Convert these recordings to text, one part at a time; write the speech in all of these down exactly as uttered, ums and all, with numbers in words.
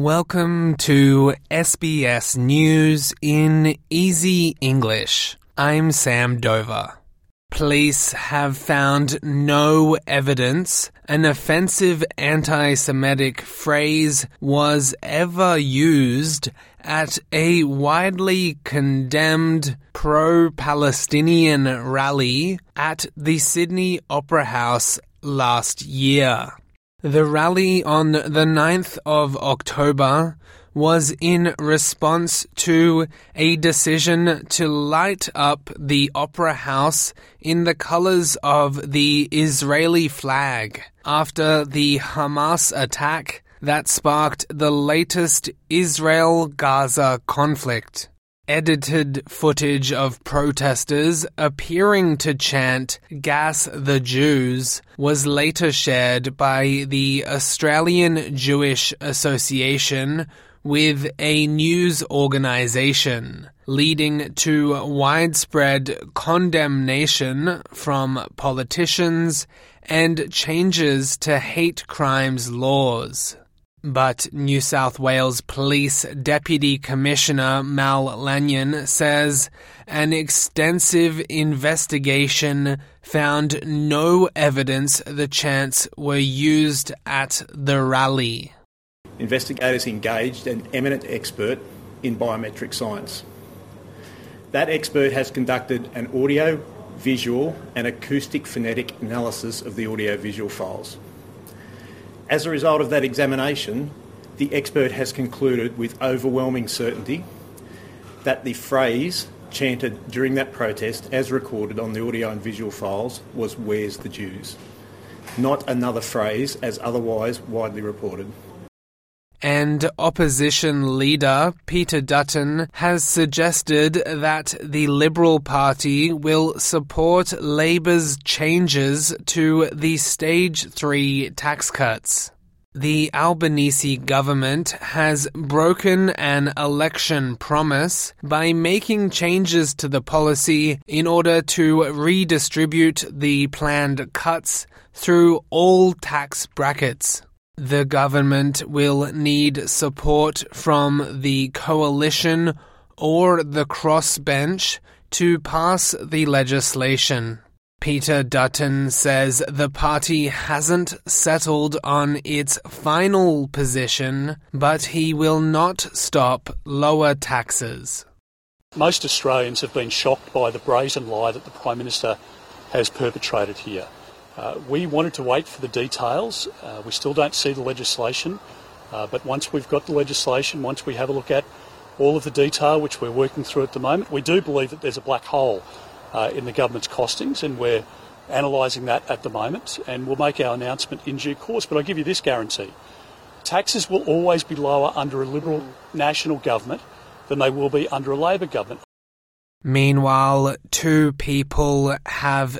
Welcome to S B S News in Easy English. I'm Sam Dover. Police have found no evidence an offensive anti-Semitic phrase was ever used at a widely condemned pro-Palestinian rally at the Sydney Opera House last year. The rally on the ninth of October was in response to a decision to light up the Opera House in the colors of the Israeli flag after the Hamas attack that sparked the latest Israel-Gaza conflict. Edited footage of protesters appearing to chant "Gas the Jews" was later shared by the Australian Jewish Association with a news organisation, leading to widespread condemnation from politicians and changes to hate crimes laws. But New South Wales Police Deputy Commissioner Mal Lanyon says an extensive investigation found no evidence the chants were used at the rally. Investigators engaged an eminent expert in biometric science. That expert has conducted an audio, visual and acoustic phonetic analysis of the audio-visual files. As a result of that examination, the expert has concluded with overwhelming certainty that the phrase chanted during that protest, as recorded on the audio and visual files, was "Where's the Jews?", not another phrase as otherwise widely reported. And opposition leader Peter Dutton has suggested that the Liberal Party will support Labor's changes to the Stage three tax cuts. The Albanese government has broken an election promise by making changes to the policy in order to redistribute the planned cuts through all tax brackets. The government will need support from the coalition or the crossbench to pass the legislation. Peter Dutton says the party hasn't settled on its final position, but he will not stop lower taxes. Most Australians have been shocked by the brazen lie that the Prime Minister has perpetrated here. Uh, we wanted to wait for the details. Uh, we still don't see the legislation, uh, but once we've got the legislation, once we have a look at all of the detail, which we're working through at the moment, we do believe that there's a black hole uh, in the government's costings, and we're analysing that at the moment, and we'll make our announcement in due course. But I give you this guarantee: taxes will always be lower under a Liberal national government than they will be under a Labor government. Meanwhile, two people have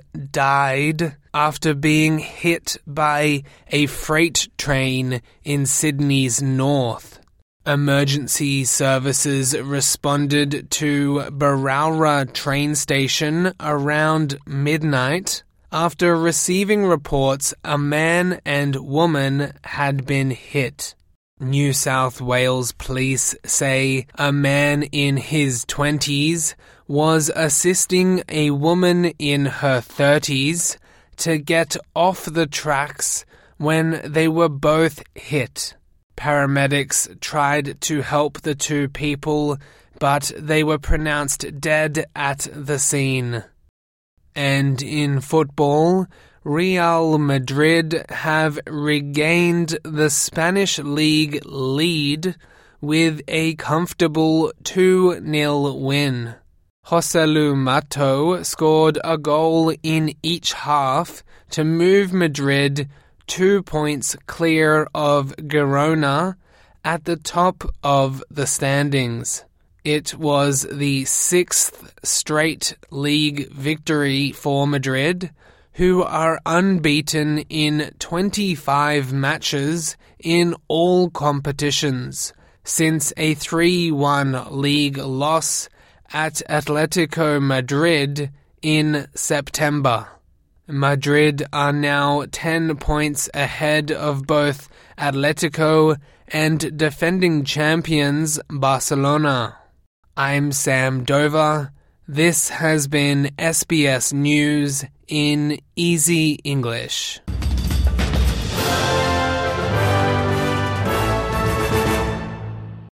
died after being hit by a freight train in Sydney's north. Emergency services responded to Berowra train station around midnight after receiving reports a man and woman had been hit. New South Wales police say a man in his twenties was assisting a woman in her thirties to get off the tracks when they were both hit. Paramedics tried to help the two people, but they were pronounced dead at the scene. And in football, Real Madrid have regained the Spanish league lead with a comfortable two nil win. Joselu Mato scored a goal in each half to move Madrid two points clear of Girona at the top of the standings. It was the sixth straight league victory for Madrid, who are unbeaten in twenty-five matches in all competitions, since a three one league loss at Atletico Madrid in September. Madrid are now ten points ahead of both Atletico and defending champions Barcelona. I'm Sam Dover. This has been S B S News in Easy English.